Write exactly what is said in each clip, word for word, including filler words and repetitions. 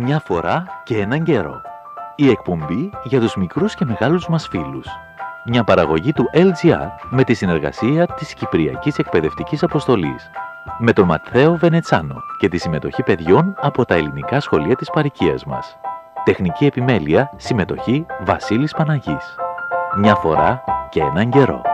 Μια φορά και έναν καιρό. Η εκπομπή για τους μικρούς και μεγάλους μας φίλους. Μια παραγωγή του ελ τζι αρ με τη συνεργασία της Κυπριακής Εκπαιδευτικής Αποστολής. Με τον Ματθαίο Βενετσάνο και τη συμμετοχή παιδιών από τα ελληνικά σχολεία της παροικίας μας. Τεχνική επιμέλεια, συμμετοχή Βασίλης Παναγής. Μια φορά και έναν καιρό.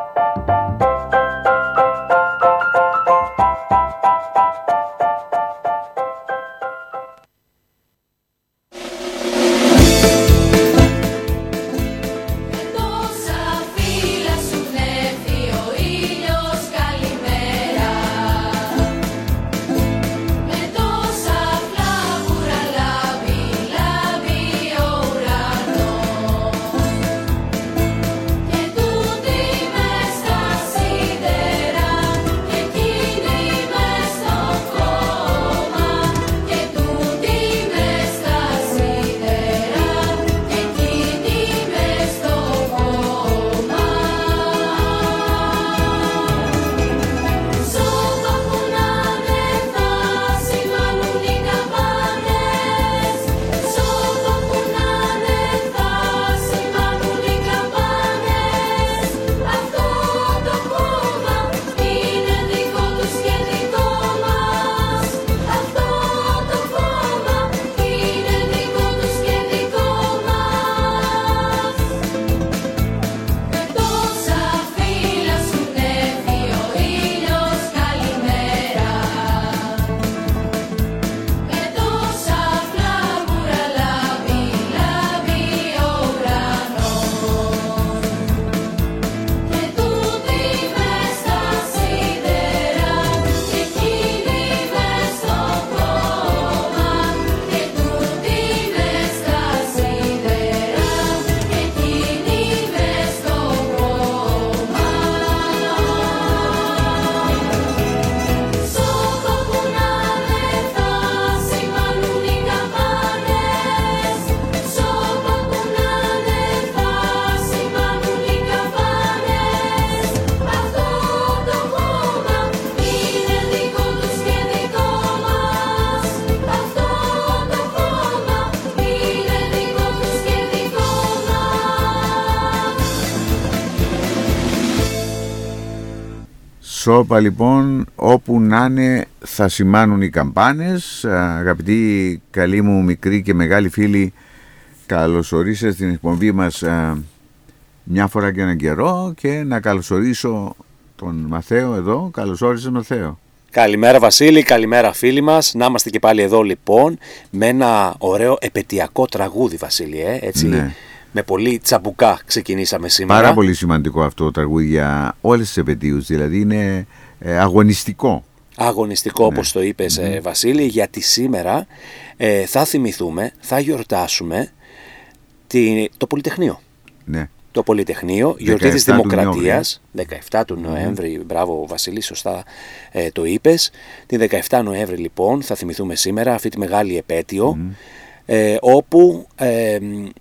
Σώπα λοιπόν, όπου να είναι θα σημάνουν οι καμπάνες. Αγαπητοί καλοί μου μικροί και μεγάλοι φίλοι, καλωσορίσατε στην εκπομπή μας μια φορά και έναν καιρό, και να καλωσορίσω τον Μαθαίο εδώ. Καλωσόρισες, Μαθαίο. Καλημέρα Βασίλη, καλημέρα φίλοι μας. Να είμαστε και πάλι εδώ λοιπόν με ένα ωραίο επαιτειακό τραγούδι, Βασίλη, ε, έτσι. Ναι. Με πολύ τσαμπουκά ξεκινήσαμε σήμερα. Πάρα πολύ σημαντικό αυτό το τραγούδι για όλες τις επαιτίους, δηλαδή είναι ε, αγωνιστικό. Αγωνιστικό, ναι, όπως το είπες, mm-hmm. Βασίλη, γιατί σήμερα ε, θα θυμηθούμε, θα γιορτάσουμε τη, το Πολυτεχνείο. Ναι. Το Πολυτεχνείο, γιορτή της Δημοκρατίας, δεκαεφτά του Νοέμβρη, mm-hmm. μπράβο Βασίλη, σωστά ε, το είπες. Την δεκαεφτά Νοέμβρη λοιπόν θα θυμηθούμε σήμερα αυτή τη μεγάλη επέτειο, mm-hmm. ε, όπου... Ε,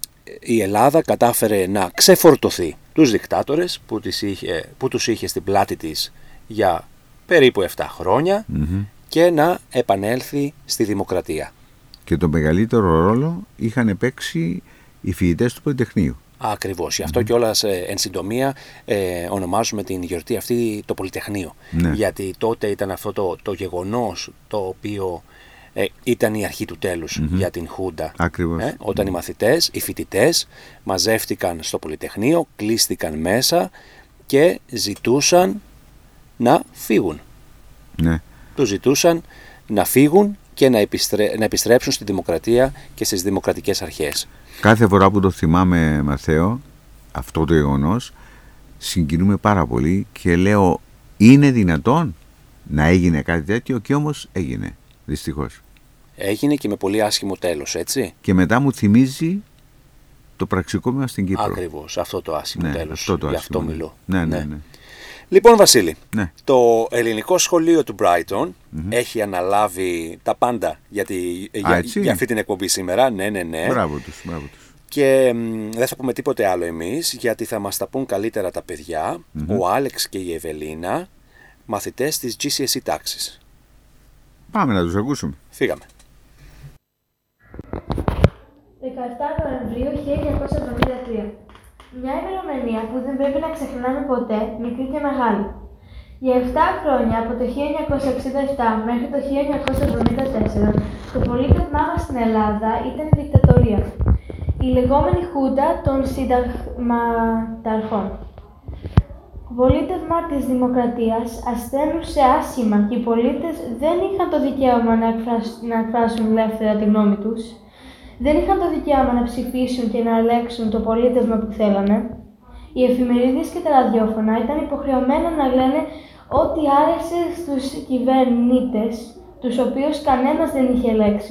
η Ελλάδα κατάφερε να ξεφορτωθεί τους δικτάτορες που, τις είχε, που τους είχε στην πλάτη της για περίπου επτά χρόνια, mm-hmm. και να επανέλθει στη δημοκρατία. Και τον μεγαλύτερο ρόλο είχαν παίξει οι φοιτητές του Πολυτεχνείου. Ακριβώς. Γι' αυτό mm-hmm. κιόλας ε, εν συντομία ε, ονομάζουμε την γιορτή αυτή το Πολυτεχνείο. Ναι. Γιατί τότε ήταν αυτό το, το γεγονός το οποίο... Ε, ήταν η αρχή του τέλους, mm-hmm. για την Χούντα. Ακριβώς. Ε, όταν mm-hmm. οι μαθητές, οι φοιτητές μαζεύτηκαν στο Πολυτεχνείο, κλείστηκαν μέσα και ζητούσαν να φύγουν. Ναι. Τους ζητούσαν να φύγουν και να, επιστρέ... να επιστρέψουν στη δημοκρατία και στις δημοκρατικές αρχές. Κάθε φορά που το θυμάμαι, Μαθαίο, αυτό το γεγονός, συγκινούμε πάρα πολύ και λέω, είναι δυνατόν να έγινε κάτι τέτοιο? Και όμως έγινε, δυστυχώς. Έγινε και με πολύ άσχημο τέλος, έτσι. Και μετά μου θυμίζει το πραξικόπημα στην Κύπρο. Ακριβώς, αυτό το άσχημο, ναι, τέλος. Αυτό το Γι' άσχημο, αυτό μιλώ. Ναι, ναι, ναι. ναι. Λοιπόν, Βασίλη, ναι. το ελληνικό σχολείο του Brighton mm-hmm. έχει αναλάβει τα πάντα για, τη, Α, για, για αυτή την εκπομπή σήμερα. Ναι, ναι, ναι. Μπράβο τους, μπράβο τους. Και μ, δεν θα πούμε τίποτε άλλο εμείς, γιατί θα μας τα πούν καλύτερα τα παιδιά, mm-hmm. ο Άλεξ και η Ευελίνα, μαθητές της τζι σι ες ι τάξης. Πάμε να τους ακούσουμε. Φύγαμε. δεκαεφτά Νοεμβρίου χίλια εννιακόσια εβδομήντα τρία. Μια ημερομηνία που δεν πρέπει να ξεχνάμε ποτέ, μικρή και μεγάλη. Για επτά χρόνια, από το χίλια εννιακόσια εξήντα επτά μέχρι το χίλια εννιακόσια εβδομήντα τέσσερα, το πολίτευμά μας στην Ελλάδα ήταν η δικτατορία. Η λεγόμενη Χούντα των Συνταγματαρχών. Το πολίτευμα της Δημοκρατίας ασθένουσε άσχημα και οι πολίτες δεν είχαν το δικαίωμα να εκφράσουν, να εκφράσουν ελεύθερα τη γνώμη τους. Δεν είχαν το δικαίωμα να ψηφίσουν και να ελέγξουν το πολίτευμα που θέλανε. Οι εφημερίδες και τα ραδιόφωνα ήταν υποχρεωμένα να λένε ό,τι άρεσε στους κυβερνήτες, τους οποίους κανένας δεν είχε ελέξει.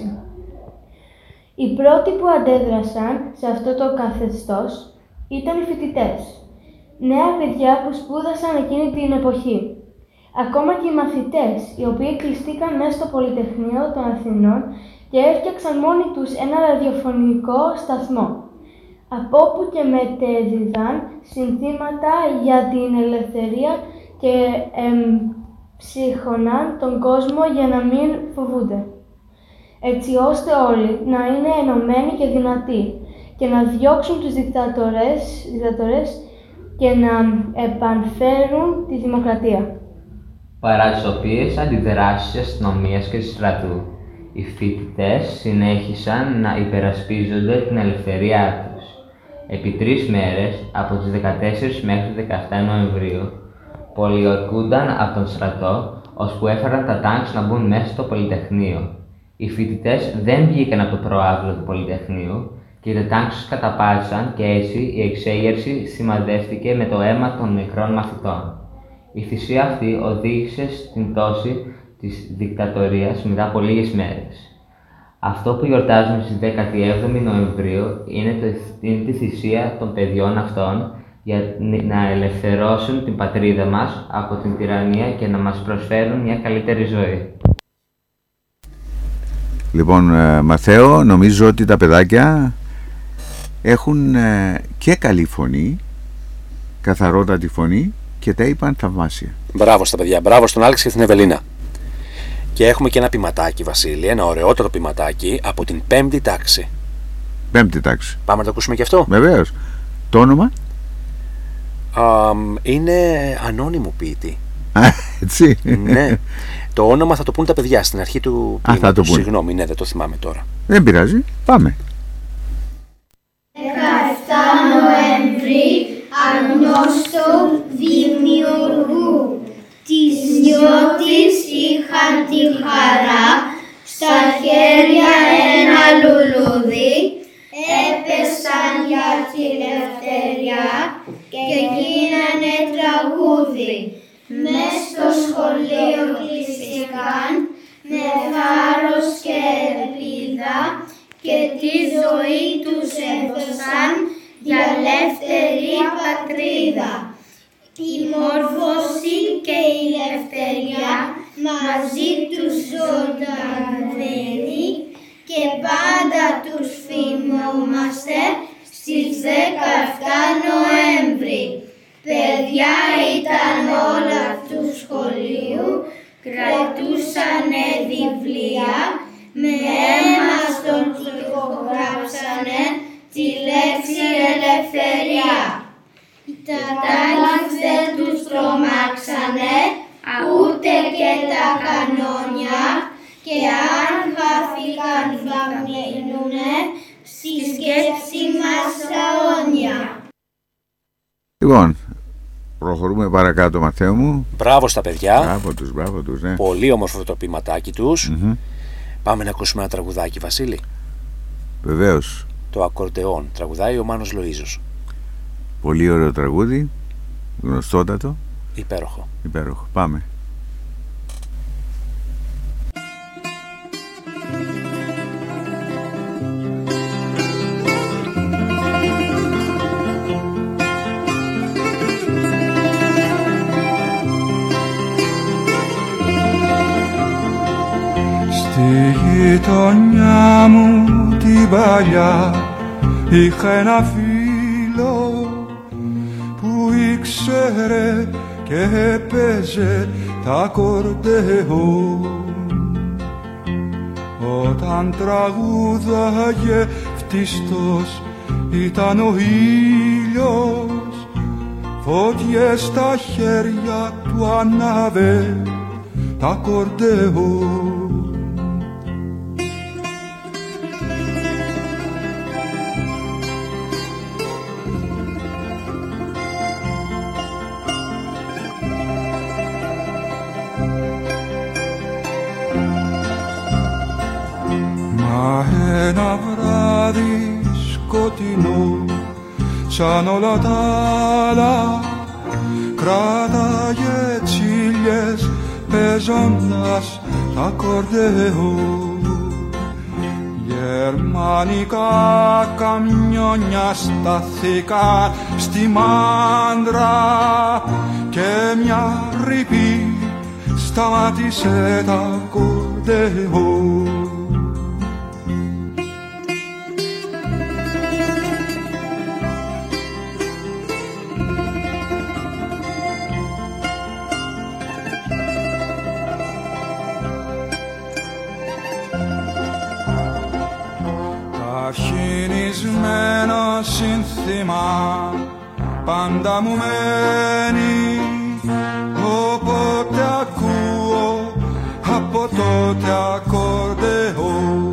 Οι πρώτοι που αντέδρασαν σε αυτό το καθεστώς ήταν οι φοιτητές. Νέα παιδιά που σπούδασαν εκείνη την εποχή. Ακόμα και οι μαθητές, οι οποίοι κλειστήκαν μέσα στο Πολυτεχνείο των Αθηνών και έφτιαξαν μόνοι τους ένα ραδιοφωνικό σταθμό, από όπου και μετέδιδαν συνθήματα για την ελευθερία και εμψύχωναν τον κόσμο για να μην φοβούνται, έτσι ώστε όλοι να είναι ενωμένοι και δυνατοί και να διώξουν τους δικτατορές, δικτατορές και να επανφέρουν τη δημοκρατία. Παρά τις οποίες αντιδράσεις της αστυνομίας και του στρατού, οι φοιτητές συνέχισαν να υπερασπίζονται την ελευθερία τους. Επί τρεις μέρες, από τις δεκατέσσερις μέχρι τις δεκαεφτά Νοεμβρίου, πολιορκούνταν από τον στρατό, ώσπου έφεραν τα τάγκς να μπουν μέσα στο Πολυτεχνείο. Οι φοιτητές δεν βγήκαν από το προάβλο του Πολυτεχνείου και τα τάγκς τους καταπάτησαν και έτσι η εξέγερση σημαδεύτηκε με το αίμα των μικρών μαθητών. Η θυσία αυτή οδήγησε στην πτώση της δικτατορίας μετά από λίγες μέρες. Αυτό που γιορτάζουμε στις δέκατη έβδομη Νοεμβρίου είναι, το, είναι τη θυσία των παιδιών αυτών για να ελευθερώσουν την πατρίδα μας από την τυραννία και να μας προσφέρουν μια καλύτερη ζωή. Λοιπόν, ε, Μαθαίο, νομίζω ότι τα παιδάκια έχουν ε, και καλή φωνή, καθαρότατη φωνή και τα είπαν θαυμάσια. Μπράβο στα παιδιά, μπράβο στον Άλεξ και στην Ευελίνα. Και έχουμε και ένα ποιηματάκι, Βασίλη, ένα ωραιότερο ποιηματάκι από την πέμπτη τάξη. Πέμπτη τάξη. Πάμε να το ακούσουμε και αυτό. Βεβαίως. Το όνομα? Α, είναι ανώνυμο ποιητή. Έτσι. Ναι. Το όνομα θα το πούν τα παιδιά στην αρχή του ποιήματος. Συγγνώμη, ναι, δεν το θυμάμαι τώρα. Δεν πειράζει. Πάμε. δεκαεφτά Νοέμβρη, αγνώστου δημιουργού. Τις νιώτης είχαν τη χαρά, στα χέρια ένα λουλούδι, έπεσαν για τη ελευθεριά και γίνανε τραγούδι. Μες στο σχολείο κλειστήκαν με θάρρος και ελπίδα και τη ζωή τους έδωσαν για ελεύθερη πατρίδα. Η μόρφωση και η ελευθερία μαζί τους ζωντανεύει και πάντα τους θυμόμαστε στις δεκαεφτά Νοέμβρη. Παιδιά ήταν όλα του σχολείου, κρατούσανε βιβλία, με αίμα στον τοίχο γράψανε τη λέξη ελευθερία. Τα τάγκς δεν τους τρομάξανε, ούτε και τα κανόνια, και αν χάθηκαν θα μείνουνε στη σκέψη μας τα όνια. Λοιπόν, προχωρούμε παρακάτω, Μαθαίο μου. Μπράβο στα παιδιά. Μπράβο τους, μπράβο τους, ναι. Πολύ όμορφο το ποιηματάκι τους. Mm-hmm. Πάμε να ακούσουμε ένα τραγουδάκι, Βασίλη. Βεβαίως. Το ακορντεόν. Τραγουδάει ο Μάνος Λοΐζος. Πολύ ωραίο τραγούδι. Γνωστότατο. Υπέροχο. Υπέροχο. Πάμε. Στη γειτονιά μου την παλιά είχα ένα φίλο που ήξερε και έπαιζε τα ακορντεόν. Όταν τραγούδαγε φτιστός ήταν ο ήλιος, φωτιές στα χέρια του ανάβε τα κορντεόν. Μα ένα βράδυ σκοτεινό σαν όλα τα άλλα κράταγε τσίλιες παίζοντας τα κορντεόν. Γερμανικά καμιόνια σταθήκαν στη Μάντρα και μια ρήπη σταμάτησε τα κορντεόν. Αρχινισμένο σύνθημα πάντα μου μένει, όποτε ακούω από τότε ακορντεόν.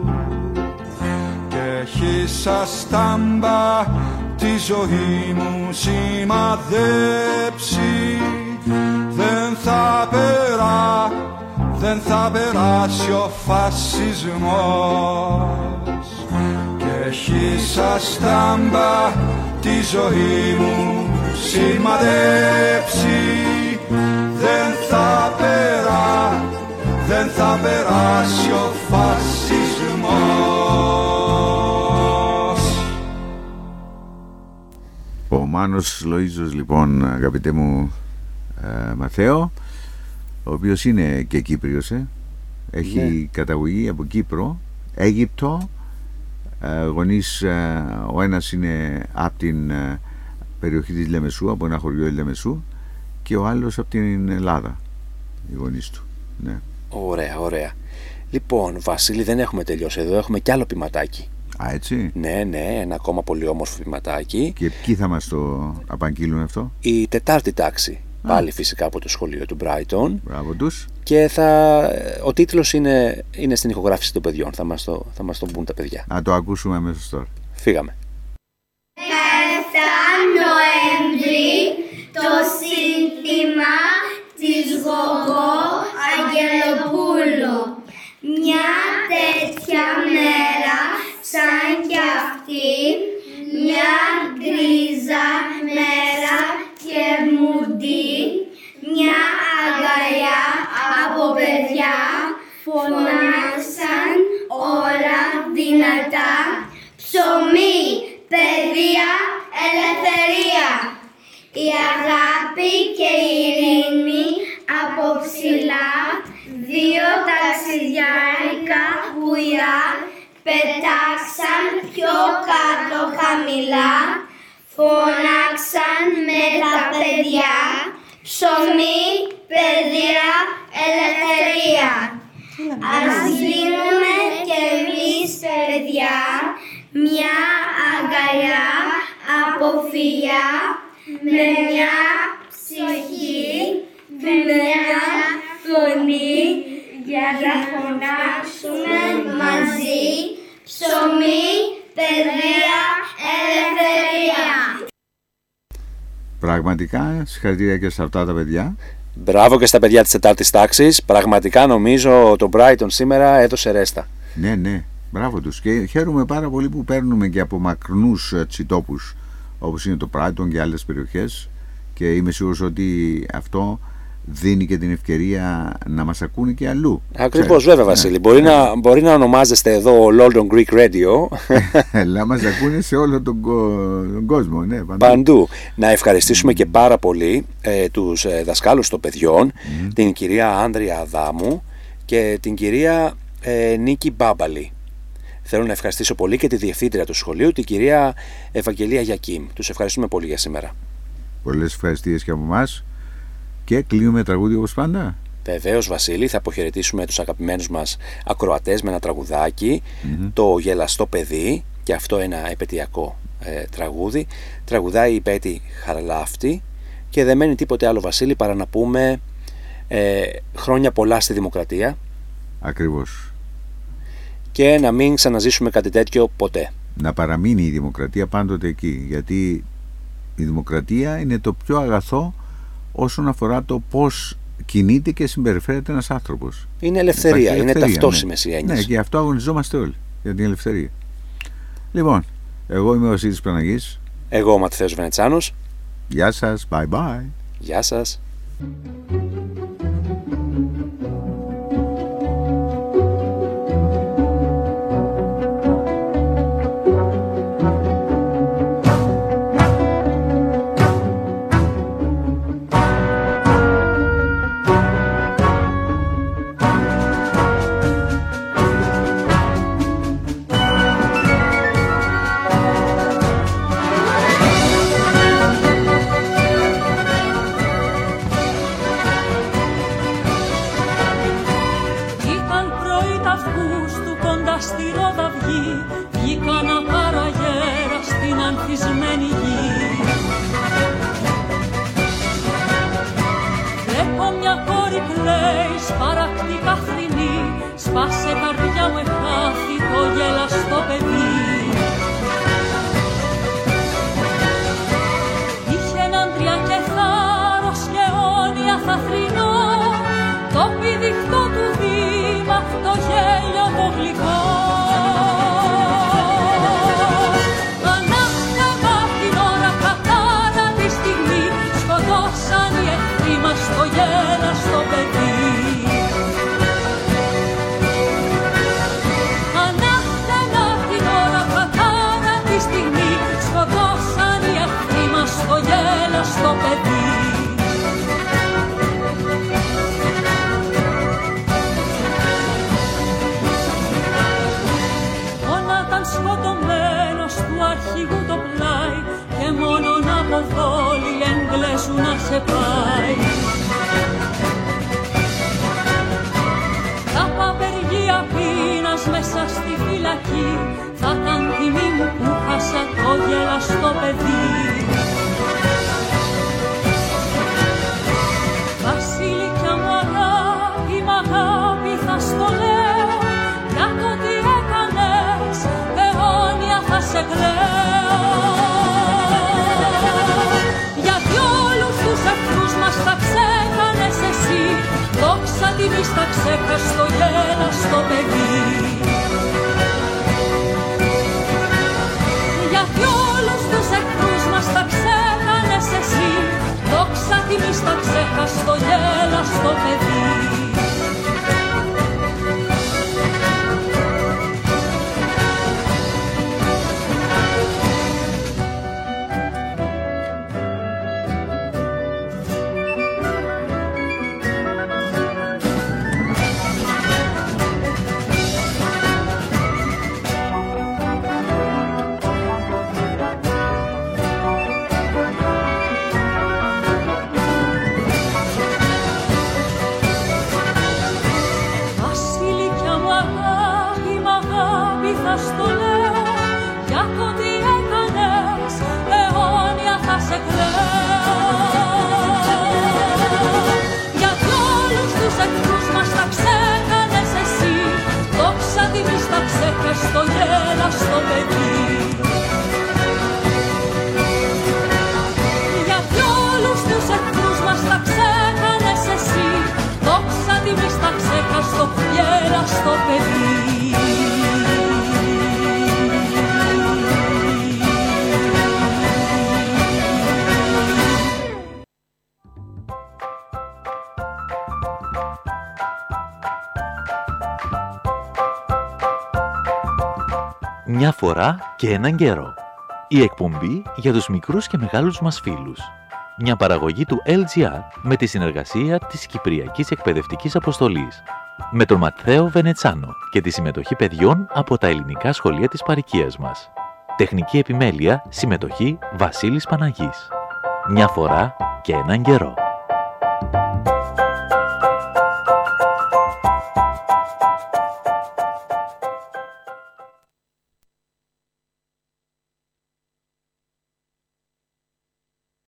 Και έχει σαν στάμπα τη ζωή μου σημαδέψει, δεν θα περά, δεν θα περάσει ο φασισμός. Έχει σαν στάμπα τη ζωή μου σημαδέψει, δεν θα περά, δεν θα περάσει ο φασισμός. Ο Μάνος Λοΐζος λοιπόν, αγαπητέ μου ε, Μαθαίο, ο οποίος είναι και Κύπριος, ε. έχει ναι. καταγωγή από Κύπρο, Αίγυπτο. Γονείς, ο ένας είναι από την περιοχή της Λεμεσού, από ένα χωριό της Λεμεσού, και ο άλλος από την Ελλάδα, οι γονείς του. Ναι. Ωραία, ωραία. Λοιπόν, Βασίλη, δεν έχουμε τελειώσει εδώ, έχουμε κι άλλο ποιηματάκι. Α, έτσι. Ναι, ναι, ένα ακόμα πολύ όμορφο ποιηματάκι. Και ποιοι θα μας το απαγγείλουν αυτό? Η τετάρτη τάξη. Α. Πάλι φυσικά από το σχολείο του Brighton. Μπράβο τους. Και θα... ο τίτλος είναι, είναι στην ηχογράφηση των παιδιών. Θα μας το, θα μας το πούν τα παιδιά. Να το ακούσουμε αμέσως τώρα. Φύγαμε. δεκαεφτά Νοέμβρη το σύνθημα της Γογό Αγγελοπούλου. Μια τέτοια μέρα σαν κι αυτή, μια γκρίζα μέρα και μουντή, μια αγκαλιά από παιδιά φωνάξαν όλα δυνατά, ψωμί, παιδεία, ελευθερία. Η αγάπη και η ειρήνη από ψηλά, δύο ταξιδιάρικα πουλιά πετάξαν πιο κάτω χαμηλά, φωνάξαν με τα παιδιά, ψωμί, παιδεία, ελευθερία. Ας γίνουμε κι εμείς παιδιά, μια αγκαλιά από φιλιά, με μια ψυχή, με μια φωνή, για να φωνάξουμε μαζί, ψωμί, παιδεία, ελευθερία. Πραγματικά, συγχαρητήρια και σε αυτά τα παιδιά. Μπράβο και στα παιδιά της τετάρτης τάξης. Πραγματικά νομίζω το Brighton σήμερα έδωσε ρέστα. Ναι, ναι, μπράβο τους. Και χαίρομαι πάρα πολύ που παίρνουμε και από μακρινούς τόπους, όπως είναι το Brighton και άλλες περιοχές, και είμαι σίγουρος ότι αυτό δίνει και την ευκαιρία να μας ακούνε και αλλού. Ακριβώς, βέβαια, Βασίλη. Ναι. Μπορεί, να, μπορεί να ονομάζεστε εδώ London Greek Radio. Να μας ακούνε σε όλο τον, τον κόσμο. Ναι, παντού. Παντού. Να ευχαριστήσουμε mm. και πάρα πολύ ε, τους ε, δασκάλους των παιδιών, mm. την κυρία Άνδρια Αδάμου και την κυρία ε, Νίκη Μπάμπαλη. Θέλω να ευχαριστήσω πολύ και τη διευθύντρια του σχολείου, την κυρία Ευαγγελία Γιακίμ. Τους ευχαριστούμε πολύ για σήμερα. Πολλές ευχαριστίες και από εμάς. Και κλείνουμε τραγούδι όπως πάντα. Βεβαίως, Βασίλη, θα αποχαιρετήσουμε τους αγαπημένους μας ακροατές με ένα τραγουδάκι, mm-hmm. το Γελαστό Παιδί, και αυτό ένα επαιτειακό ε, τραγούδι. Τραγουδάει η Πέτη Χαραλάφτη και δεν μένει τίποτε άλλο, Βασίλη, παρά να πούμε ε, χρόνια πολλά στη δημοκρατία. Ακριβώς. Και να μην ξαναζήσουμε κάτι τέτοιο ποτέ. Να παραμείνει η δημοκρατία πάντοτε εκεί, γιατί η δημοκρατία είναι το πιο αγαθό όσον αφορά το πώς κινείται και συμπεριφέρεται ένας άνθρωπος. Είναι ελευθερία, ελευθερία είναι ταυτόσιμες οι έννοιες. Ναι, και αυτό αγωνιζόμαστε όλοι, για την ελευθερία. Λοιπόν, εγώ είμαι ο Βασίλης Παναγής. Εγώ ο Ματθαίος Βενετσάνος. Γεια σας, bye bye. Γεια σας. Σπάσε καρδιά μου εχάθη το γελαστό παιδί. Είχε έναν και θάρρος και αιώνια θα θρηνώ, το πηδικτό του βήμα, το γέλιο το γλυκό. Ανάθεμα την ώρα κατάρα τη στιγμή, σκοτώσαν οι εχθροί μας το γέλαστο παιδί. Στο παιδί. Όλα ήταν σκοτωμένος του αρχηγού το πλάι και μόνον από δόλοι εγγλέζου να σε πάει. Τα παπεργία πείνας μέσα στη φυλακή θα ήταν τιμή μου που χάσα το γελαστό παιδί. Βασίλικια μου αγάπη, μ' αγάπη θα στο λέω, για το τι έκανες αιώνια θα σε κλαίω. Γιατί όλους τους εχθρούς μας τα ξέχανες εσύ, δόξα τιμής τα ξέχας το γέλαστο παιδί. Γιατί όλους τους εχθρούς μας τα ξέχανες εσύ, δόξα τιμής τα ξέχας το γέλαστο παιδί. Στο γέλαστο παιδί. Γιατί όλους τους εχθρούς μας τα ξέχανες εσύ, δόξα τιμής τα ξέχας το γέλαστο παιδί. Μια φορά και έναν καιρό. Η εκπομπή για τους μικρούς και μεγάλους μας φίλους. Μια παραγωγή του ελ τζι αρ με τη συνεργασία της Κυπριακής Εκπαιδευτικής Αποστολής. Με τον Ματθαίο Βενετσάνο και τη συμμετοχή παιδιών από τα ελληνικά σχολεία της παροικίας μας. Τεχνική επιμέλεια, συμμετοχή Βασίλης Παναγής. Μια φορά και έναν καιρό.